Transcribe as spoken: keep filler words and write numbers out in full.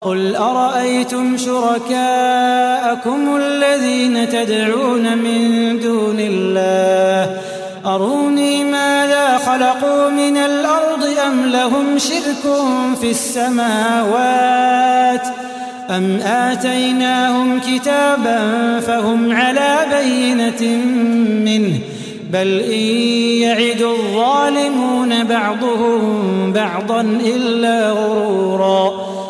قُلْ أَرَأَيْتُمْ شُرَكَاءَكُمُ الَّذِينَ تَدْعُونَ مِن دُونِ اللَّهِ أَرُونِي مَاذَا خَلَقُوا مِنَ الْأَرْضِ أَمْ لَهُمْ شِرْكٌ فِي السَّمَاوَاتِ أَمْ آتَيْنَاهُمْ كِتَابًا فَهُمْ عَلَىٰ بَيِّنَةٍ مِّنْهُ بَلْ إِن يَعِدُ الظَّالِمُونَ بَعْضُهُم بَعْضًا إِلَّا غُرُورًا